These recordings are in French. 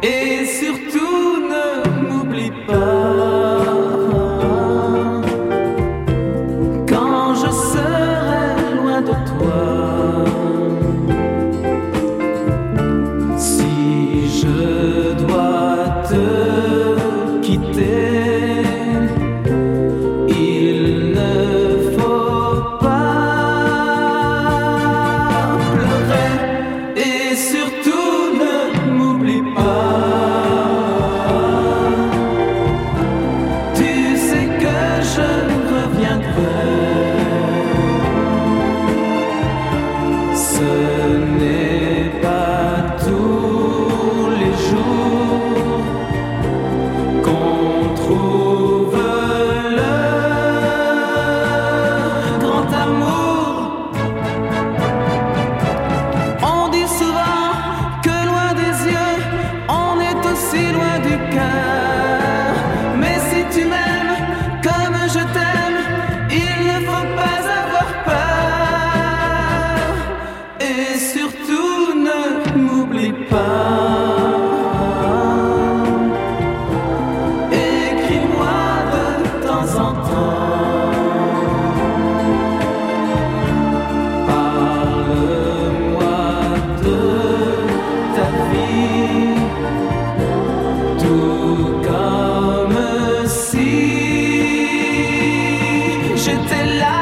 Et surtout ne m'oublie pas quand je serai loin de toi. Si je dois te quitter, il ne faut pas pleurer. Et surtout ne m'oublie pas. Tu sais que je reviendrai. Ce n'est pas tous les jours qu'on trouve le grand amour. On dit souvent que loin des yeux, on est aussi loin du cœur. Mais si tu m'aimes comme je t'aime, il ne faut pas avoir peur. Et surtout ne m'oublie pas. Écris-moi de temps en temps. Parle-moi de ta vie, tout comme si j'étais là.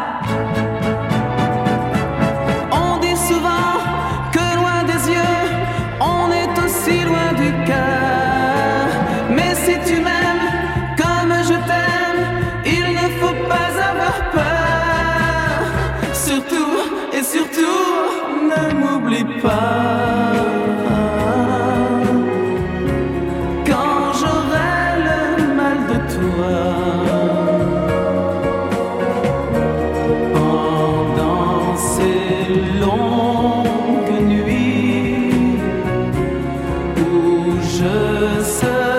On dit souvent que loin des yeux, on est aussi loin du cœur. Mais si tu m'aimes comme je t'aime, il ne faut pas avoir peur. Surtout et surtout, ne m'oublie pas. Quand j'aurai le mal de toi, pendant ces longues nuits où je serai